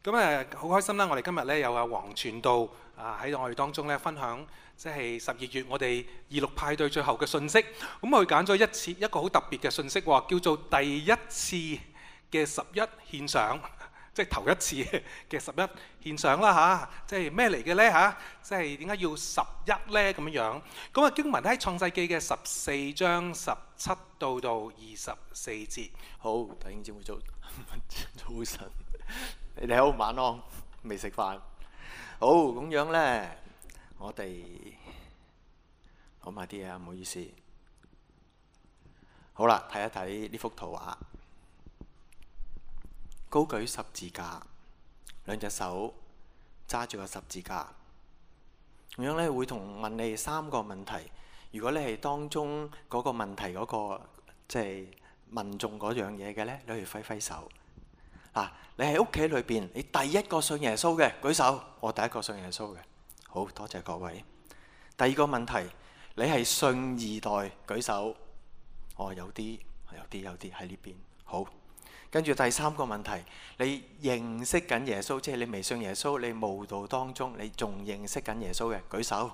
咁好開心啦！我哋今日咧有阿黃傳道喺我哋當中咧分享，即係12月我哋26派對最後嘅信息。咁佢揀咗一個好特別嘅信息，話叫做第一次嘅11獻上，即係頭一次嘅11獻上啦嚇。即係咩嚟嘅咧嚇？即係點解要11咧咁樣？咁經文喺創世記嘅14章17到24節。 好，弟兄姊妹早晨。你哋好，晚安，未食飯。好，咁樣呢，我哋攞埋啲嘢，唔好意思。好啦，睇一睇呢幅圖畫，高舉十字架，兩隻手揸住個十字架。咁樣呢，會問你3個問題。如果你係當中嗰個問題嗰個即係問中嗰樣嘢嘅呢，你可以揮揮手。你喺屋企裏邊，你第一個信耶穌嘅舉手。我第一個信耶穌嘅，好多謝各位。第二個問題，你係信二代舉手。有啲喺呢邊。好，跟住第三個問題，你認識緊耶穌，即係你未信耶穌，你慕道當中，你仲認識緊耶穌嘅舉手。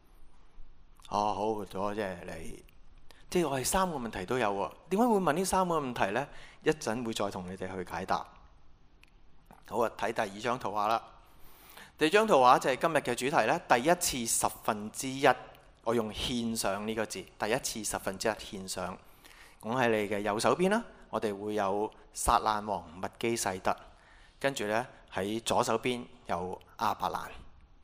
好，多謝你。即係我係3個問題都有喎。點解會問呢3個問題呢？一陣會再同你哋去解答。好啊，睇第2張圖畫啦。第2張圖畫就係今日嘅主題咧。第一次1/10，我用獻上呢個字。第一次1/10獻上，咁喺你嘅右手邊啦。我哋會有撒冷王麥基洗德，跟住呢，喺左手邊有亞伯蘭。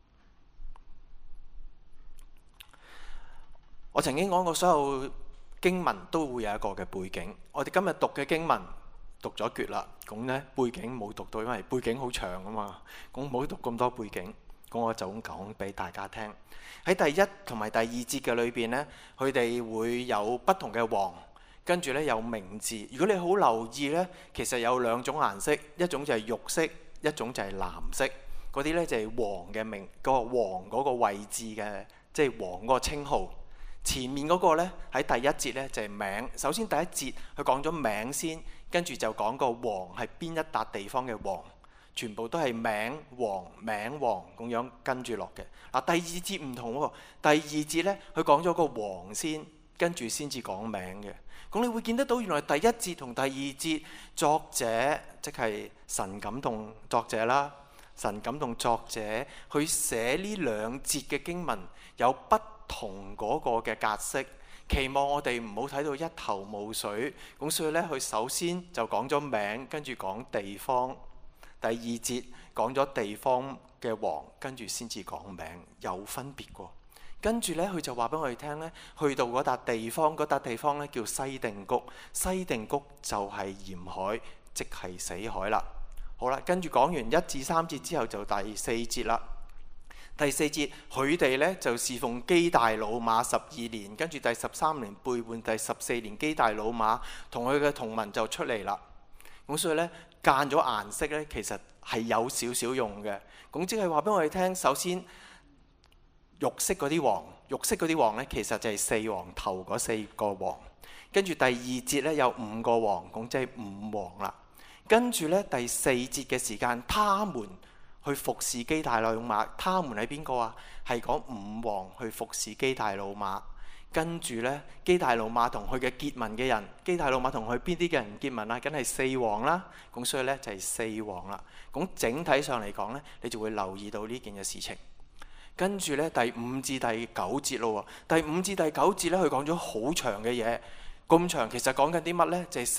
我曾經講過，所有經文都會有一個嘅背景。我哋今日讀嘅經文讀咗橛啦，咁呢背景冇讀到，因為背景好長啊嘛，咁冇讀咁多背景，咁我就咁講俾大家聽。喺第1同埋第2節嘅裏邊呢，佢哋會有不同嘅王，跟住呢有名字。如果你好留意呢，其實有2種顏色，一種就係肉色，一種就係藍色。嗰啲呢就係王嘅名，嗰個王嗰個位置嘅，即係王嗰個稱號。前面嗰個呢，喺第1節呢就係名。首先第1節佢講咗名先，跟住就講個王係邊一笪地方嘅王，全部都係名王咁樣跟住落嘅。第2節唔同喎，第2節呢，佢講咗個王先，跟住先至講名嘅。咁你會見得到原來第1節同第2節作者即係神感動作者啦，神感動作者去寫呢2節嘅經文有不同嗰個嘅格式，期望我哋唔好睇到一頭霧水。咁所以呢，佢首先就講咗名，跟住講地方。第2節講咗地方嘅王，跟住先至講名，有分別過。跟住呢，佢就話俾我哋聽呢，去到嗰笪地方呢叫西定谷。西定谷就係鹽海，即係死海啦。好啦，跟住講完1至3節之後，就第4節啦。第4節佢哋呢就侍奉基大老馬12年，跟住第13年背叛，第14年基大老馬同佢嘅同盟就出嚟啦。咁所以呢，間咗顏色呢，其實係有少少用嘅。咁即係話俾我哋聽，首先肉色嗰啲王呢，其實就係4王頭嗰4個王。跟住第2節呢，有5個王，咁即係5王啦。跟住呢，第4節嘅時間，他們去服侍基大老馬。他們係邊個啊？係講5王去服侍基大老馬。跟住呢，基大老馬同佢嘅結盟嘅人，基大老馬同佢邊啲嘅人結盟啊？梗係4王啦。咁所以呢，就係4王啦。咁整體上嚟講呢，你就會留意到呢件嘅事情。跟住呢，第5至第9節咯。第5至第9節呢，佢講咗好長嘅嘢。咁長其實講緊啲乜呢？就係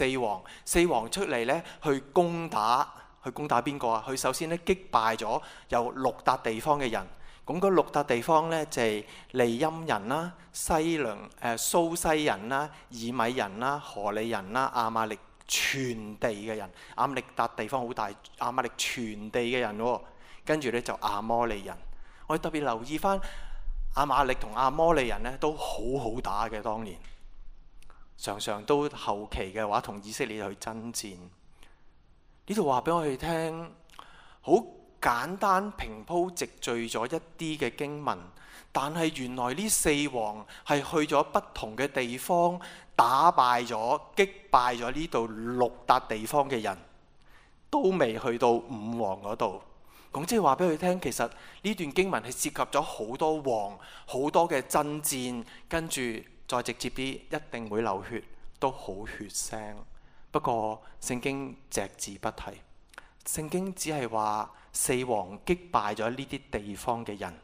4王出嚟呢，去攻打邊個啊？佢首先呢，擊敗咗有6笪地方嘅人。咁嗰6笪地方呢，就係利陰人啦、蘇西人啦、以米人啦、何利人啦、亞瑪力全地嘅人。亞瑪力笪地方好大，亞瑪力全地嘅人喎。跟住呢，就亞摩利人。我哋特別留意翻亞瑪力同亞摩利人呢，都好好打嘅，當年常常都後期嘅話同以色列去爭戰。呢度話俾我哋聽，好簡單平鋪直敍咗一啲嘅經文，但係原來呢4王係去咗不同嘅地方，打敗咗、擊敗咗呢度6笪地方嘅人，都未去到5王嗰度。 即係話俾佢聽，其實呢段經文係涉及咗好多王、好多嘅爭戰，跟住再直接啲，一定會流血，都好血腥。不過聖經隻字不提，聖經只係話四王擊敗咗呢啲地方嘅人。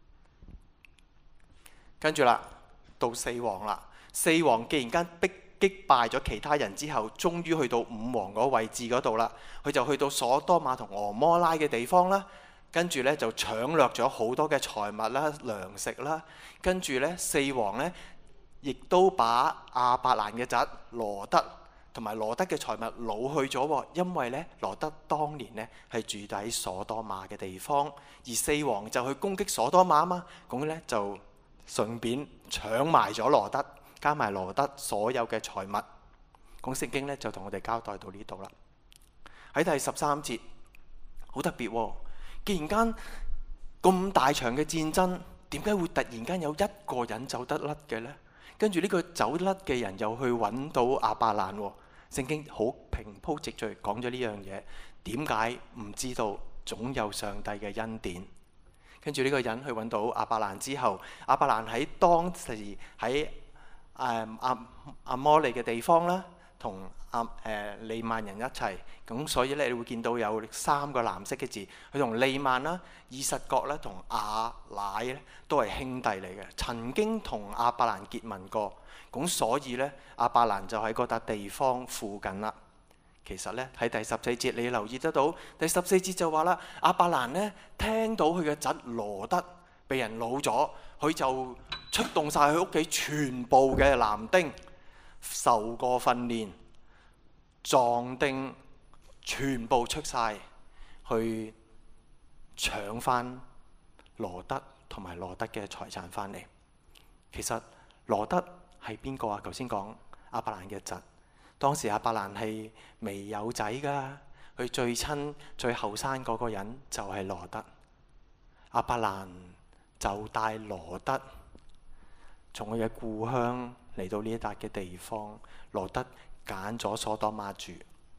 跟住啦，到四王啦。四王既然間擊敗咗其他人之後，終於去到五王嗰位置嗰度啦。佢就去到所多瑪同俄摩拉嘅地方啦。跟住呢，就搶掠咗好多嘅財物啦、糧食啦。跟住呢，四王呢，亦都把亞伯蘭嘅侄羅德同埋羅德嘅財物擄去咗喎。因為呢，羅德當年呢係住喺所多瑪嘅地方，而四王就去攻擊所多瑪啊嘛，咁呢就順便搶埋咗羅德，加埋羅德所有嘅財物。咁聖經呢就同我哋交代到呢度啦。喺第13節，好特別喎。既然間咁大場嘅戰爭，點解會突然間有一個人走得甩嘅呢？跟住呢個走甩嘅人又去揾到亞伯蘭喎。聖經好平鋪直敘講咗呢樣嘢。點解唔知道？總有上帝嘅恩典。跟住呢個人去揾到亞伯蘭之後，亞伯蘭喺當時喺阿摩利嘅地方啦，同利曼人一齊。咁所以咧，你會見到有3個藍色嘅字，佢同利曼啦、以實各啦同亞乃咧都係兄弟嚟嘅，曾經同亞伯蘭結盟過。咁所以咧，亞伯蘭就喺嗰笪地方附近啦。其實咧，喺第14節你留意得到，第14節就話啦，亞伯蘭呢聽到佢嘅侄羅德被人擄咗，佢就出動晒佢屋企全部嘅男丁，受過訓練，壯丁全部出晒去搶翻羅德同埋羅德嘅財產翻嚟。其實羅德係邊個啊？頭先講亞伯蘭嘅侄。當時亞伯蘭係未有仔噶，佢最親最後生嗰個人就係羅德。亞伯蘭就帶羅德從佢嘅故鄉嚟到呢一笪嘅地方。羅德揀咗所多瑪住。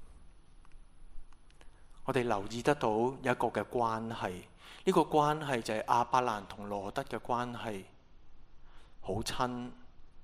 我哋留意得到有一個嘅關係，呢個關係就係亞伯蘭同羅德嘅關係，好親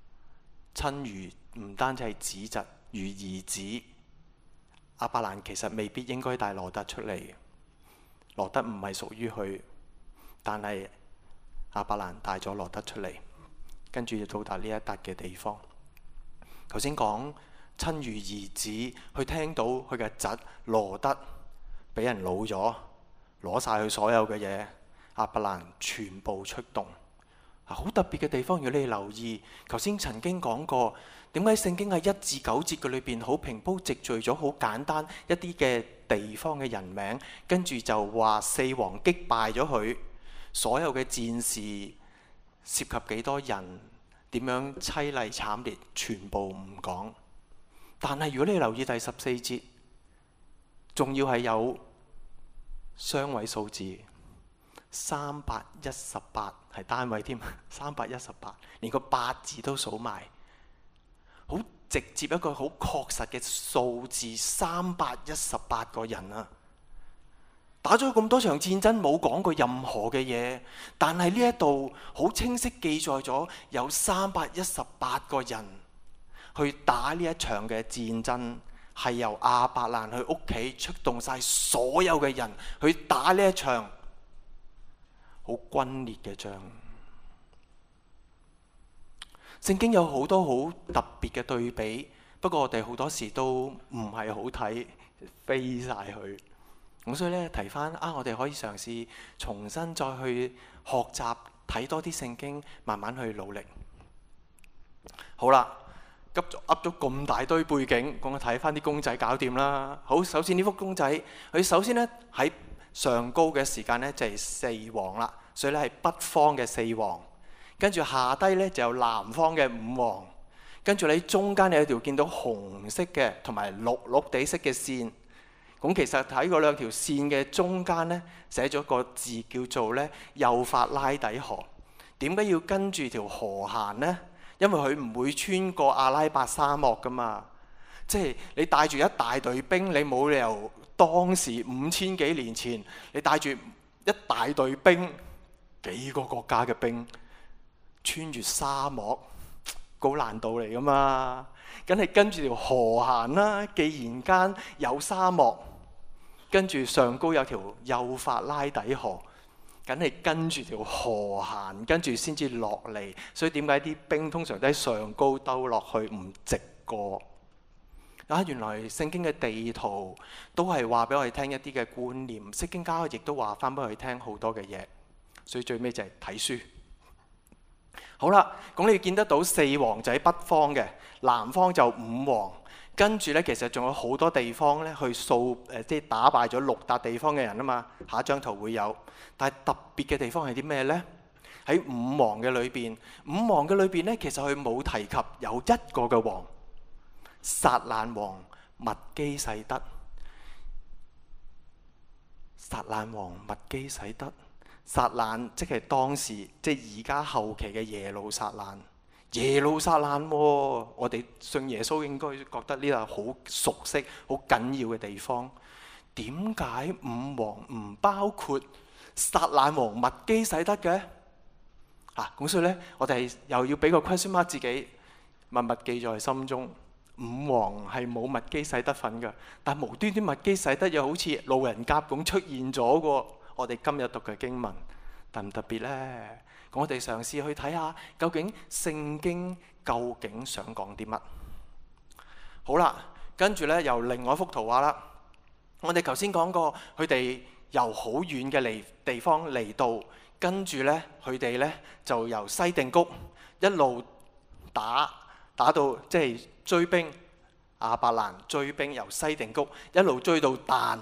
如唔單止係子侄，如兒子。亞伯蘭其實未必應該帶羅德出嚟，羅德唔係屬於佢，但係亞伯蘭帶咗羅德出嚟，跟住就到達呢一笪嘅地方。頭先講親如兒子，佢聽到佢嘅侄羅德俾人擄咗，攞晒佢所有嘅嘢，亞伯蘭全部出動。好特別嘅地方，如果你留意，頭先曾經講過，點解聖經喺1至9節嘅裏邊好平鋪直敘咗好簡單一啲嘅地方嘅人名，跟住就話四王擊敗咗佢，所有嘅戰事涉及幾多人，點樣淒厲慘烈，全部唔講。但係如果你留意第14節，仲要係有雙位數字318係單位添，318連個8字都數埋，好直接一個好確實嘅數字，318個人啊！打咗咁多場戰爭，冇講過任何嘅嘢，但係呢一度好清晰記載咗有318個人去打呢一場嘅戰爭，係由亞伯蘭去屋企出動晒所有嘅人去打呢一場好轟烈嘅仗。聖經有好多好特別嘅對比，不過我哋好多時都唔係好睇，飛晒去。咁所以咧，提翻我哋可以嘗試重新再去學習睇多啲聖經，慢慢去努力。好啦，噏咗咁大堆背景，咁我睇翻啲公仔搞掂啦。好，首先呢幅公仔，佢首先咧喺上高嘅時間咧就係4王啦，所以咧係北方嘅4王。跟住下低咧就有南方嘅5王。跟住你中間有條見到紅色嘅同埋綠地色嘅線。咁其實喺嗰兩條線嘅中間咧寫咗個字叫做咧幼發拉底河。點解要跟住條河行呢？因為佢唔會穿過阿拉伯沙漠噶嘛。即係你帶住一大隊兵，你冇理由當時5000幾年前你帶住一大隊兵，幾個國家嘅兵，穿越沙漠，高難度嚟噶嘛，梗係跟住條河行啦。既然間有沙漠，跟住上高有條幼發拉底河，梗係跟住條河行，跟住先至落嚟。所以點解啲兵通常都喺上高兜落去，唔直過？原來聖經嘅地圖都係話俾我哋聽一啲嘅觀念，聖經家亦都話翻俾我哋聽好多嘅嘢。所以最尾就係睇書。好啦，咁你見得到4王就喺北方嘅，南方就5王。跟住呢，其實仲有好多地方呢去掃即係打敗咗6笪地方嘅人啊嘛。下一張圖會有。但係特別嘅地方係啲咩呢？喺5王嘅裏邊，5王嘅裏邊呢，其實佢冇提及有一個嘅王，撒冷王麥基洗德。撒冷王麥基洗德，撒冷即係當時即係而家後期嘅耶路撒冷。耶路撒冷喎，我哋信耶穌應該覺得呢度好熟悉、好緊要嘅地方。點解5王唔包括撒冷王麥基洗德嘅？咁所以呢，我哋又要俾個 question mark 自己，默默記在心中。5王係冇麥基洗德份嘅，但無端端麥基洗德又好似路人甲咁出現咗個我哋今日讀嘅經文，特唔特別呢？我哋嘗試去睇下，究竟聖經究竟想講啲乜？好啦，跟住呢，由另外一幅圖畫啦。我哋頭先講過，佢哋由好遠嘅地方嚟到，跟住呢，佢哋呢就由西定谷一路打到即係追兵，亞伯蘭追兵由西定谷一路追到但，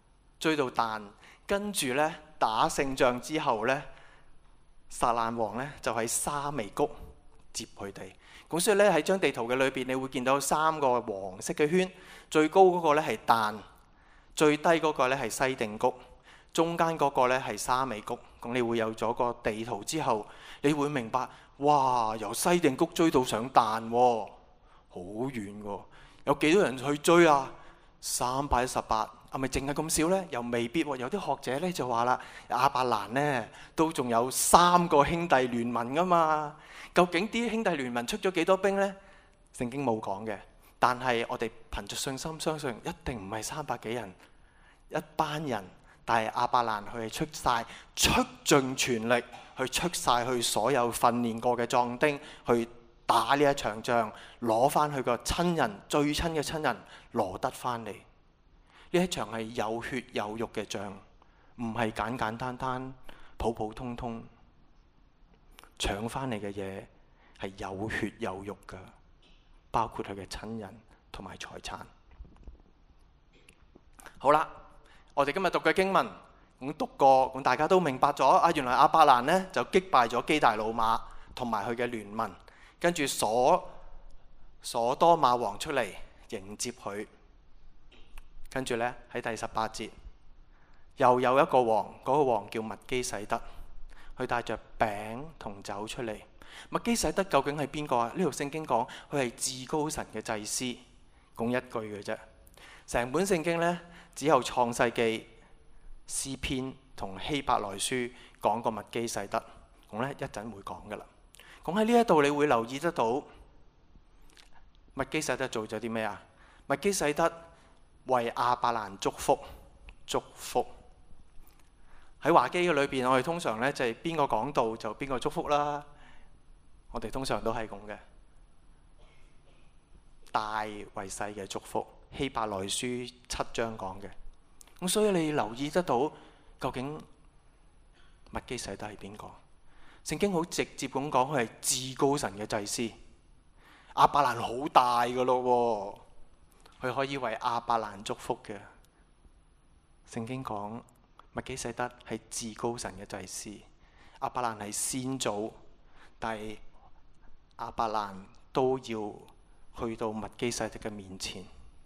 跟住呢，打勝仗之後呢，撒冷王呢就喺沙微谷接佢哋。咁所以呢，喺張地圖嘅裏邊，你會見到3個黃色嘅圈，最高嗰個呢係但，最低嗰個呢係西定谷，中間嗰個呢係沙微谷。咁你會有咗個地圖之後，你會明白，哇！由西定谷追到上但喎，好遠喎。有幾多人去追啊？318。係咪淨係咁少呢？又未必喎。有啲學者呢就話啦，亞伯蘭呢都仲有3個兄弟聯盟噶嘛。究竟啲兄弟聯盟出咗幾多兵呢？聖經冇講嘅，但係我哋憑着信心相信，一定唔係300幾人，一班人。但係亞伯蘭佢係出盡全力去出晒佢所有訓練過嘅壯丁去打呢一場仗，攞翻佢個親人最親嘅親人羅得翻嚟。呢一場係有血有肉嘅仗，唔係簡簡單單普普通通搶翻嚟嘅嘢，係有血有肉㗎，包括佢嘅親人同埋財產。好啦，我哋今日讀嘅經文咁讀過，咁大家都明白咗啊！原來亞伯蘭呢就擊敗咗基大老馬同埋佢嘅聯盟，跟住所多瑪王出嚟迎接佢。跟住呢，喺第18節，又有一個王，嗰個王叫麥基洗德，佢帶着餅同酒出嚟。麥基洗德究竟係邊個啊？呢條聖經講佢係至高神嘅祭司，講一句嘅啫。成本聖經呢，只有創世記、詩篇同希伯來書講過麥基洗德，咁呢一陣會講噶啦。咁喺呢一度你會留意得到麥基洗德做咗啲咩啊？麥基洗德為亞伯蘭祝福。喺華基嘅裏邊，我哋通常呢就係邊個講道就邊個祝福啦。我哋通常都係咁嘅，大為細嘅祝福。希伯來書7章講嘅。咁所以你留意得到究竟麥基洗德係邊個？聖經好直接咁講，佢係至高神嘅祭司。亞伯蘭好大噶咯，佢可以為亞伯蘭祝福嘅。聖經講麥基洗德係至高神嘅祭司，亞伯蘭係先祖，但係亞伯蘭都要去到麥基洗德嘅面前。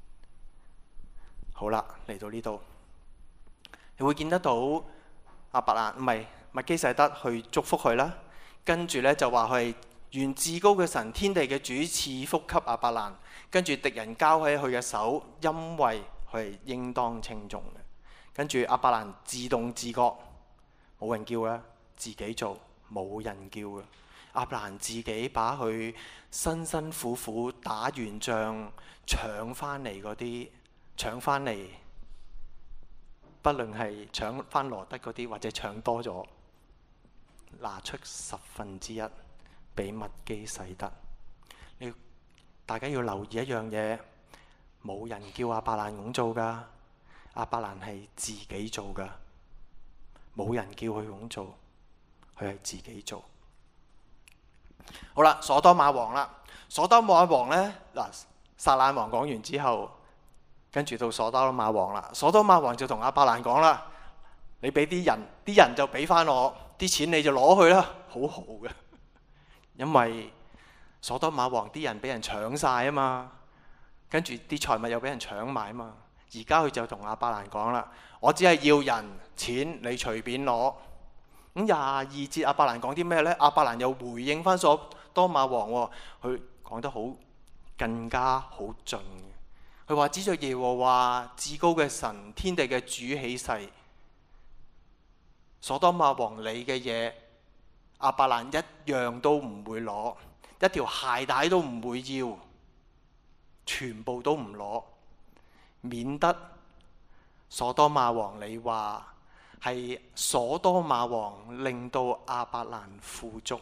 好啦，嚟到呢度，你會見得到亞伯蘭唔係麥基洗德去祝福佢啦。跟住呢，就話佢係願至高嘅神天地嘅主賜福給亞伯蘭，跟住敵人交喺佢嘅手，因為佢係應當稱頌嘅。跟住亞伯蘭自動自覺冇人叫啊，自己做，冇人叫啊。亞伯蘭自己把佢辛辛苦苦打完仗搶翻嚟嗰啲，搶翻嚟，不論係搶翻羅得嗰啲，或者搶多咗，拿出1/10俾麥基洗德。大家要留意一樣嘢，冇人叫亞伯蘭咁做噶，亞伯蘭係自己做噶，冇人叫佢咁做，佢係自己做。好啦，所多瑪王啦，所多瑪王呢，嗱，撒冷王講完之後，跟住到所多瑪王啦。所多瑪王就同亞伯蘭講啦：你俾啲人就俾翻我，啲錢你就攞去啦，好好嘅。因為所多瑪王啲人俾人搶晒啊嘛，跟住啲財物又俾人搶埋啊嘛。而家佢就同亞伯蘭講啦：我只係要人錢，你隨便攞。咁22節亞伯蘭講啲咩呢？亞伯蘭又回應翻所多瑪王喎，佢講得好更加好盡嘅。佢話：指着耶和華至高嘅神，天地嘅主起誓，所多瑪王你嘅嘢，亞伯蘭一樣都唔會攞，一條鞋帶都唔會要，全部都唔攞，免得所多瑪王你話係所多瑪王令到亞伯蘭富足。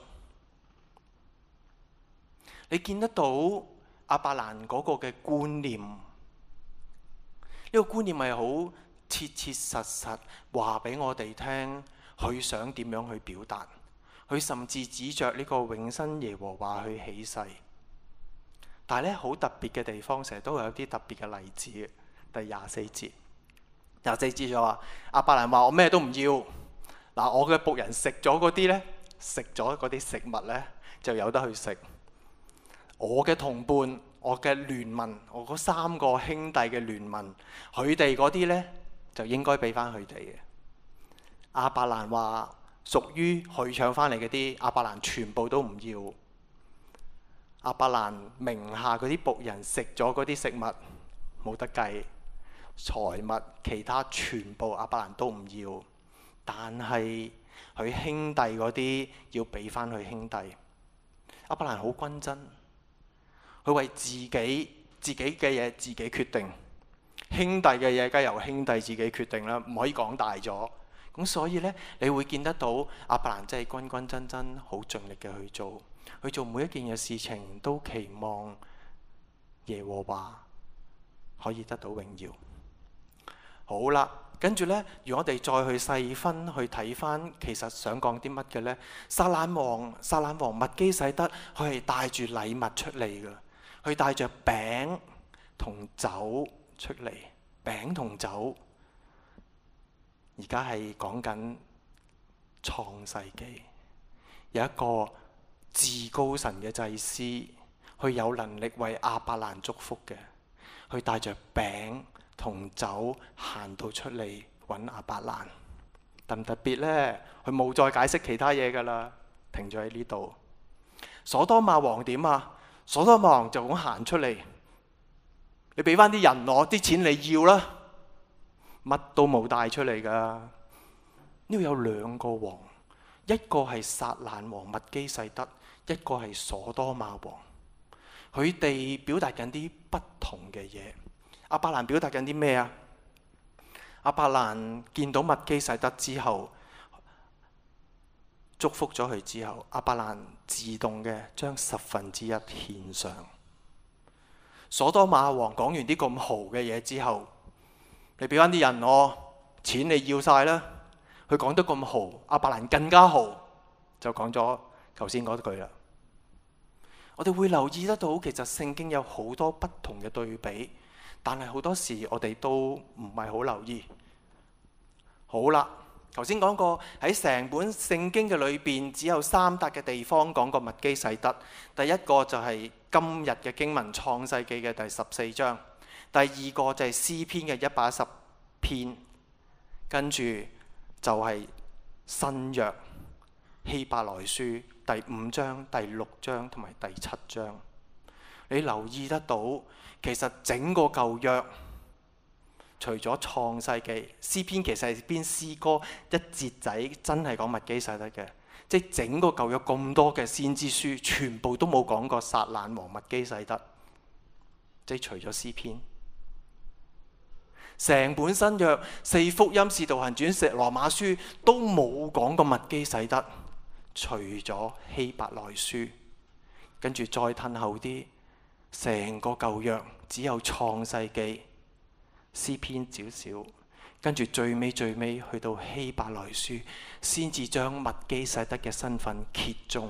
你見得到亞伯蘭嗰個嘅觀念，呢個觀念係好切切實實話俾我哋聽，佢想點樣去表達。佢甚至指着呢個永生耶和華去起誓。但係咧，好特別嘅地方，成日都有啲特別嘅例子嘅。第24節就話亞伯蘭話：我咩都唔要，嗱，我嘅僕人食咗嗰啲呢，食咗嗰啲食物呢，就有得去食。我嘅同伴，我嘅聯盟，我嗰3個兄弟嘅聯盟，佢哋嗰啲呢，就應該俾翻佢哋嘅。亞伯蘭話屬於佢搶翻嚟嗰啲，亞伯蘭全部都唔要。亞伯蘭名下嗰啲僕人食咗嗰啲食物冇得計，財物其他全部亞伯蘭都唔要，但係佢兄弟嗰啲要俾翻佢兄弟。亞伯蘭好均真，佢為自己嘅嘢自己決定，兄弟嘅嘢梗係由兄弟自己決定啦，唔可以講大咗。咁所以呢，你會見得到亞伯蘭真係均均真真好盡力嘅去做，去做每一件嘅事情都期望耶和華可以得到榮耀。好啦，跟住呢，如果我哋再去細分去睇翻，其實想講啲乜嘅呢？撒冷王麥基洗德，佢係帶住禮物出嚟嘅，佢帶着餅同酒出嚟，餅同酒。而家係講緊創世記，有一個至高神嘅祭司，佢有能力為亞伯蘭祝福嘅，佢帶着餅同酒行到出嚟揾亞伯蘭。特唔特別呢？佢冇再解釋其他嘢噶啦，停咗喺呢度。所多瑪王點啊？所多瑪王就咁行出嚟，你俾翻啲人攞啲錢你要啦。乜都冇帶出嚟噶。呢度有2個王，一個係撒冷王麥基洗德，一個係所多瑪王。佢哋表達緊啲不同嘅嘢。亞伯蘭表達緊啲咩啊？亞伯蘭見到麥基洗德之後，祝福咗佢之後，亞伯蘭自動嘅將1/10獻上。所多瑪王講完啲咁豪嘅嘢之後，你俾翻啲人我錢，你要晒啦。佢講得咁豪，亞伯蘭更加豪，就講咗頭先嗰句啦。我哋會留意得到，其實聖經有好多不同嘅對比，但係好多時我哋都唔係好留意。好啦，頭先講過喺成本聖經嘅裏邊，只有3笪嘅地方講過麥基洗德。第一個就係今日嘅經文創世記嘅第14章。第二個就係詩篇嘅110篇，跟住就係新約希伯來書第5章、第6章同埋第7章。你留意得到，其實整個舊約除咗創世記，詩篇其實係篇詩歌一節仔，真係講麥基洗德嘅。即係整個舊約咁多嘅先知書，全部都冇講過撒冷王麥基洗德。即係除咗詩篇，成本新約四福音、使徒行傳、羅馬書都冇講過麥基洗德，除咗希伯來書。跟住再褪後啲，成個舊約只有創世記、詩篇少少，跟住最尾去到希伯來書，先至將麥基洗德嘅身份揭盅，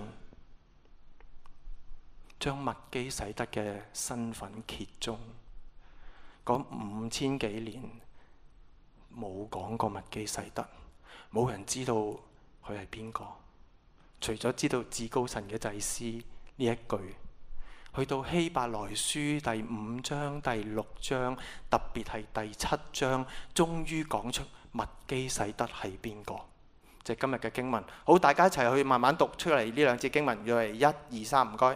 將麥基洗德嘅身份揭盅。嗰5000幾年冇講過麥基洗德，冇人知道佢係邊個，除咗知道至高神嘅祭司呢一句。去到希伯來書第5章、第6章，特別係第7章，終於講出麥基洗德係邊個，即係今日嘅經文。好，大家一齊去慢慢讀出嚟呢兩節經文，要嚟1、2、3，唔該。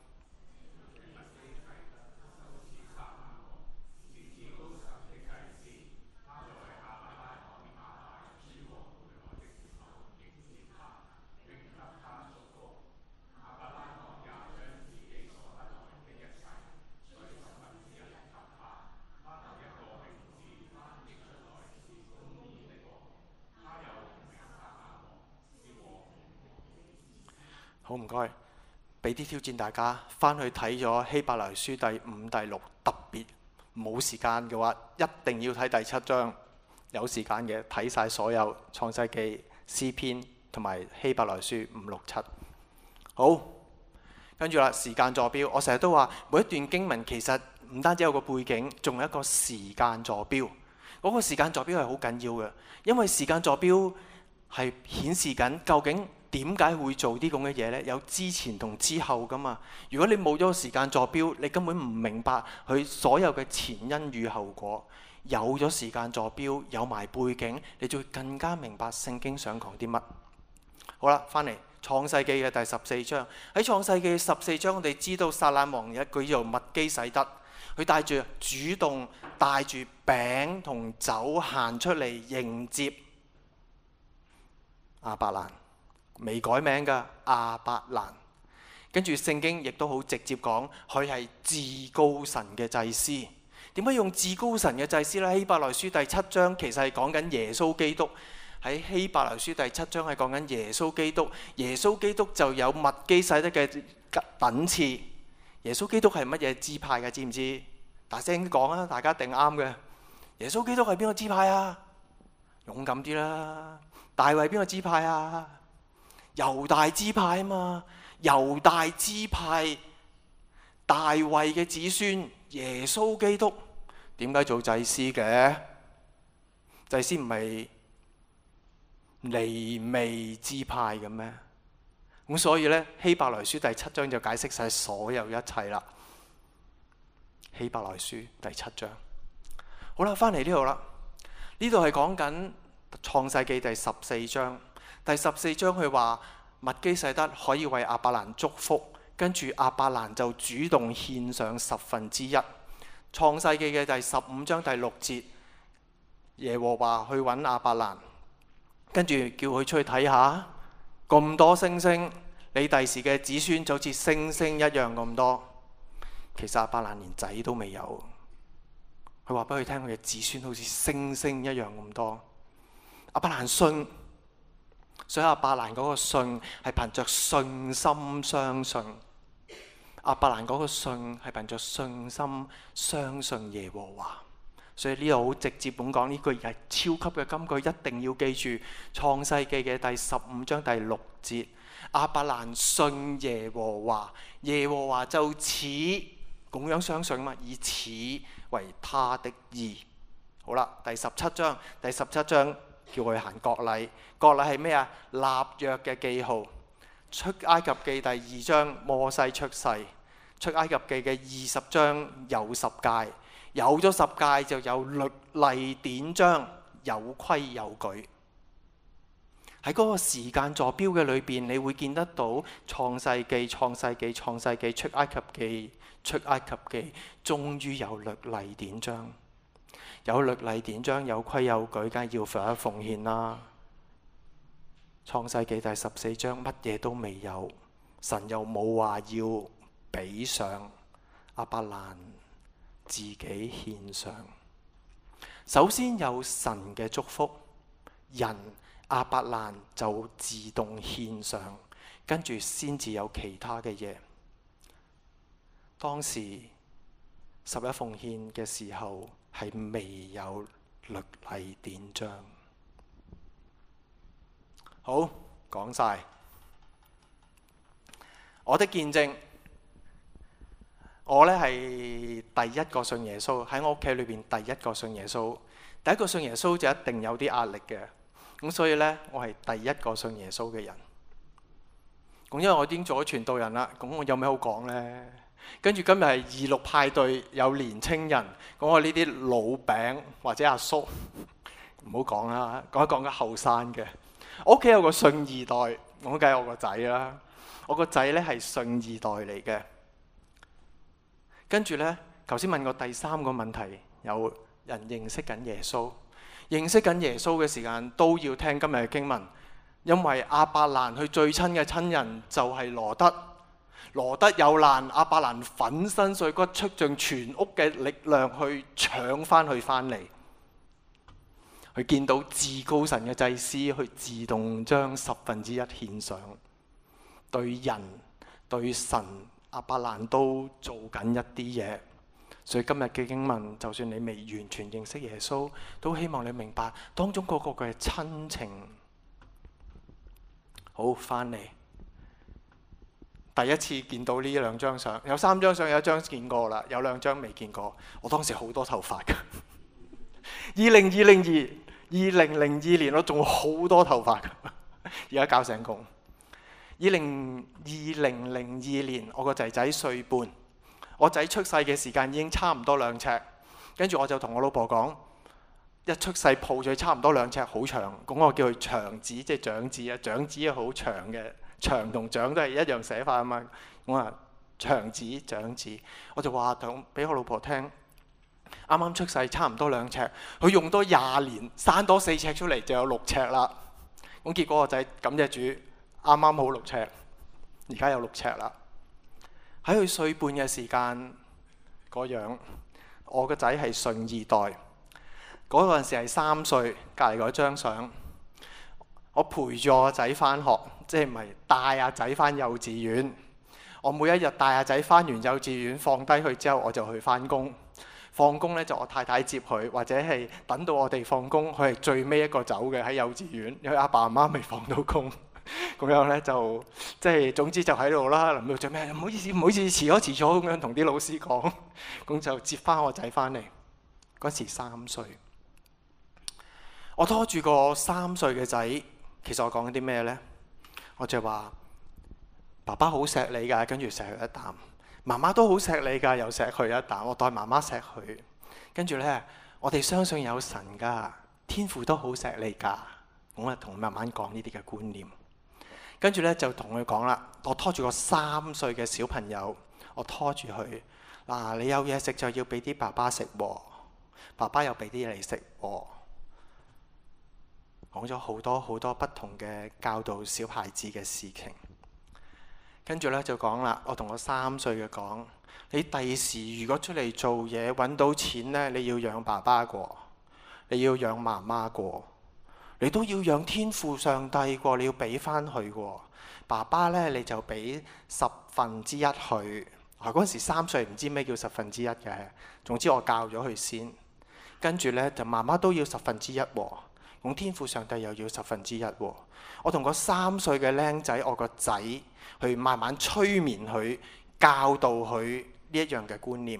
好，唔該，俾啲挑戰大家，翻去睇咗希伯來書第5、第6，特別冇時間嘅話，一定要睇第7章。有時間嘅睇晒所有創世記、詩篇同埋希伯來書5、6、7。好，跟住啦，時間坐標。我成日都話，每一段經文其實唔單止有個背景，仲有一個時間坐標。嗰個時間坐標係好緊要嘅，因為時間坐標係顯示緊究竟點解會做啲咁嘅嘢呢？有之前同之後噶嘛。如果你冇咗個時間坐標，你根本唔明白佢所有嘅前因與後果。有咗時間坐標，有埋背景，你就會更加明白聖經想講啲乜。好啦，翻嚟創世記嘅第14章。喺創世記14章，我哋知道撒冷王有一個叫做麥基洗德，佢主動帶住餅同酒行出嚟迎接亞伯蘭。未改名㗎亞伯蘭，跟住聖經亦都好直接講，佢係至高神嘅祭司。點解用至高神嘅祭司呢？希伯來書第7章其實係講緊耶穌基督。喺希伯來書第7章係講緊耶穌基督。耶穌基督就有麥基洗德嘅等次。耶穌基督係乜嘢支派嘅？知唔知？大聲講啊！大家一定啱嘅。耶穌基督係邊個支派啊？勇敢啲啦！大衛邊個支派啊？猶大支派啊嘛，猶大支派，大衛嘅子孫，耶穌基督，點解做祭司嘅？祭司唔係利未支派嘅咩？咁所以呢，希伯來書第7章就解釋晒所有一切啦。希伯來書第7章，好啦，翻嚟呢度啦，呢度係講緊創世記第14章。第14章佢話麥基洗德可以為亞伯蘭祝福，跟住亞伯蘭就主動獻上1/10。創世記嘅第15章第6節，耶和華去揾亞伯蘭，跟住叫佢出去睇下，咁多星星，你第時嘅子孫就好似星星一樣咁多。其實亞伯蘭連仔都未有，佢話俾佢聽，佢嘅子孫好似星星一樣咁多。亞伯蘭信。所以亞伯蘭嗰個信係憑着信心相信，亞伯蘭嗰個信係憑着信心相信耶和華。所以呢度好直接咁講，呢句係超級嘅金句，一定要記住。創世記嘅第15章第6節，亞伯蘭信耶和華，耶和華就賜咁樣相信嘛，以此為他的義。好啦，第17章。叫佢行割禮，割禮係咩啊？立約嘅記號。出埃及記第2章，摩西出世。出埃及記嘅20章有10誡，有咗10誡就有律例典章，有規有矩。喺嗰個時間坐標嘅裏邊，你會見得到創世記、出埃及記，終於有律例典章。 有律例典章，有規有矩，梗係要付一奉獻啦。創世記第14章乜嘢都未有，神又冇話要俾上，亞伯蘭自己獻上。首先有神嘅祝福，人亞伯蘭就自動獻上，跟住先至有其他嘅嘢。當時11奉獻嘅時候係未有律例典章。好，講晒我的見證。我呢係第一個信耶穌，喺我屋企裏邊第一個信耶穌。第一個信耶穌就一定有啲壓力嘅，咁所以呢，我係第一個信耶穌嘅人。咁因為我已經做咗傳道人啦，咁我有咩好講呢？跟住今日係26派對，有年青人，咁我呢啲老餅或者阿叔唔好講啦，講一講嘅後生嘅。我屋企有個信二代，我梗係我個仔啦。我個仔呢係信二代嚟嘅。跟住呢，頭先問過第三個問題，有人認識緊耶穌，認識緊耶穌嘅時間都要聽今日嘅經文，因為亞伯蘭佢最親嘅親人就係羅德。羅德有難，亞伯蘭粉身碎骨，出盡全屋嘅力量去搶翻去翻嚟。佢見到至高神嘅祭司，去自動將1/10獻上。對人對神，亞伯蘭都做緊一啲嘢。所以今日嘅經文，就算你未完全認識耶穌，都希望你明白當中嗰個嘅親情。好，翻嚟。第一次見到呢兩張相，有3張相，有一張見過啦，有2張未見過。我當時好多頭髮㗎。2002年我仲好多頭髮㗎，而家搞成功。2002年我個仔仔歲半，我仔出世嘅時間已經差唔多2尺，跟住我就同我老婆講，一出世抱住差唔多2尺，好長，咁我叫佢長子，即係長子啊，長子係好長嘅。長同長都係一樣寫法啊嘛，我話長子長子，我就話同俾我老婆聽，啱啱出世差唔多2尺，佢用多20年生多4尺出嚟就有6尺啦。咁結果個仔感謝主，啱啱好6尺，而家有6尺啦。喺佢歲半嘅時間嗰樣，我個仔係信二代，嗰陣時係3歲，隔離嗰張相。我陪住我個仔返學，即係唔係帶阿仔返幼稚園。我每一日帶阿仔返完幼稚園，放低佢之後，我就去返工。放工呢，就我太太接佢，或者係等到我哋放工，佢係最尾一個走嘅喺幼稚園，因為阿爸阿媽未放到工。咁樣呢，就即係總之就喺度啦。臨到最尾，唔好意思，遲咗咁樣同啲老師講，咁就接返我仔返嚟。嗰時3歲，我拖住個3歲嘅仔。其實我講緊啲咩呢？我就話爸爸好錫你㗎，跟住錫佢一啖；媽媽都好錫你㗎，又錫佢一啖。我代媽媽錫佢，跟住呢，我哋相信有神㗎，天父都好錫你㗎。我啊同佢慢慢講呢啲嘅觀念，跟住呢，就同佢講啦。我拖住個3歲嘅小朋友，我拖住佢嗱，你有嘢食就要俾啲爸爸食喎，爸爸又俾啲嘢你食喎。講咗好多好多不同嘅教導小孩子嘅事情，跟住呢，就講啦。我同我3歲嘅講，你第時如果出嚟做嘢揾到錢呢，你要養爸爸過，你要養媽媽過，你都要養天父上帝過，你要俾翻佢過。爸爸呢，你就俾1/10佢。嗰陣時3歲唔知咩叫1/10嘅，總之我教咗佢先。跟住呢，就媽媽都要1/10喎。咁天父上帝又要1/10喎。我同個3歲嘅僆仔，我個仔去慢慢催眠佢，教導佢呢一樣嘅觀念。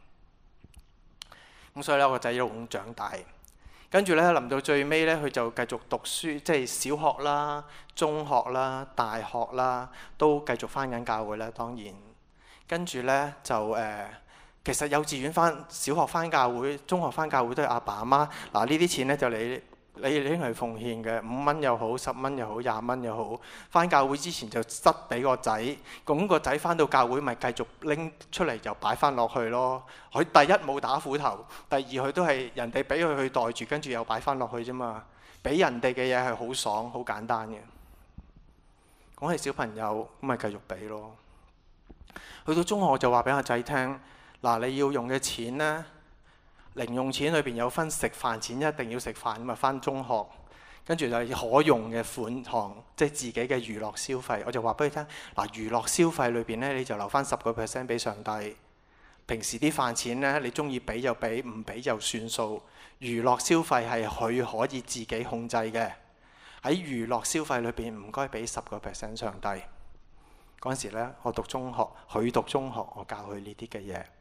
咁所以咧，我個仔一路咁長大。跟住咧，臨到最尾咧，佢就繼續讀書，即係小學啦、中學啦、大學啦，都繼續返緊教會啦。當然，跟住咧就其實幼稚園返、小學返教會、中學返教會都係阿爸阿媽嗱，呢啲錢咧就你你拎嚟奉獻嘅，5蚊又好，10蚊又好，20蚊又好，翻教會之前就塞俾個仔，咁個仔翻到教會咪繼續拎出嚟就擺翻落去咯。佢第一冇打斧頭，第二佢都係人哋俾佢去袋住，跟住又擺翻落去啫嘛。俾人哋嘅嘢係好爽、好簡單嘅。講係小朋友咁咪繼續俾咯。去到中學我就話俾阿仔聽，嗱，你要用嘅錢呢，零用錢裏邊有分食飯錢，一定要食飯咁啊，翻中學，跟住就係可用嘅款項，即係自己嘅娛樂消費。我就話俾佢聽，嗱，娛樂消費裏邊呢，你就留翻10% 俾上帝。平時啲飯錢呢，你中意俾就俾，唔俾就算數。娛樂消費係佢可以自己控制嘅。喺娛樂消費裏邊唔該俾10% 上帝。嗰陣時呢，我讀中學，佢讀中學，我教佢呢啲嘅嘢。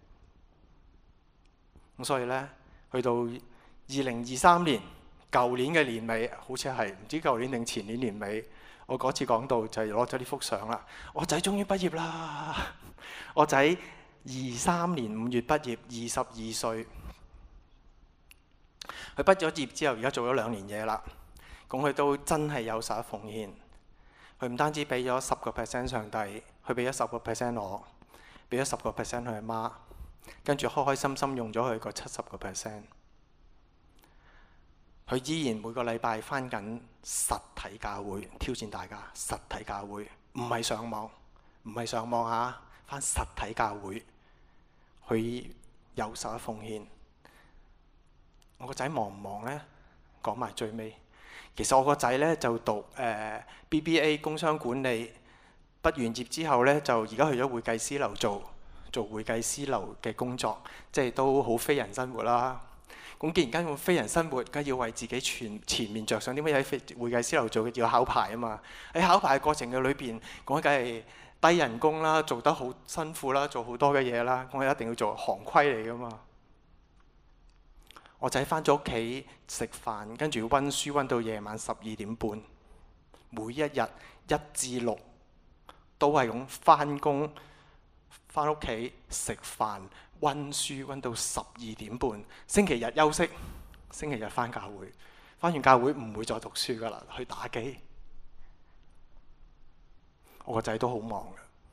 咁所以呢，去到2023年，舊年嘅年尾，好似係唔知舊年定前年年尾，我嗰次講到就係攞咗呢幅相啦。我仔終於畢業啦！我仔23年5月畢業，22歲。佢畢咗業之後，而家做咗2年嘢啦。咁佢都真係有實奉獻。佢唔單止俾咗10% 上帝，佢俾咗10% 我，俾咗10% 佢阿媽，跟住開開心心用咗佢個70%。佢依然每個禮拜返緊實體教會，挑戰大家實體教會，唔係上網，唔係上網嚇，返實體教會，佢有實奉獻。我個仔忙唔忙呢？講埋最尾。其實我個仔呢就讀BBA 工商管理，畢完業之後呢，就而家去咗會計師樓做會計師樓嘅工作，即係都好非人生活啦。咁既然跟咁非人生活，梗係要為自己前面着想，點解喺會計師樓做要考牌啊嘛？喺考牌嘅過程嘅裏邊，講梗係低人工啦，做得好辛苦啦，做好多嘅嘢啦，我一定要做行規嚟㗎嘛。我仔返咗屋企食飯，跟住温書温到夜晚12點半，每一日1至6都係咁返工，返屋企食飯温書温到12點半，星期日休息，星期日返教會，返完教會唔會再讀書㗎啦，去打機。我個仔都好忙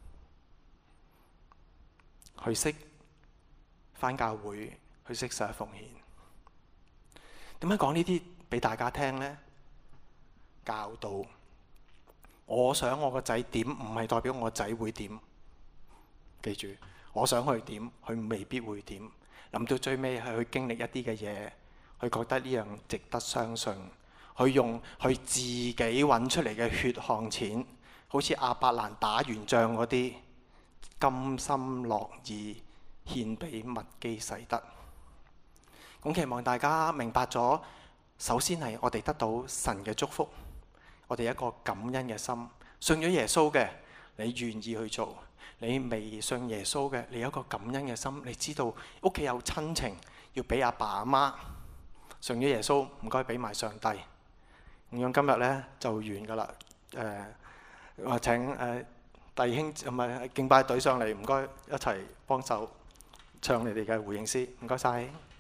嘅，佢識返教會，佢識實奉獻。點解講呢啲俾大家聽呢？教導，我想我個仔點，唔係代表我個仔會點。記住，我想佢點，佢未必會點。諗到最尾係佢經歷一啲嘅嘢，佢覺得呢樣值得相信。佢用佢自己揾出嚟嘅血汗錢，好似亞伯蘭打完仗嗰啲，甘心樂意獻俾麥基洗德。咁期望大家明白咗，首先係我哋得到神嘅祝福，我哋有一個感恩嘅心。信咗耶穌嘅，你願意去做；你未信耶穌嘅，你有一個感恩嘅心。你知道屋企有親情，要俾阿爸阿媽。信咗耶穌，唔該俾埋上帝。咁樣今日呢就完㗎啦。我請弟兄唔係敬拜隊上嚟，唔該一齊幫手唱你哋嘅回應詩。唔該晒。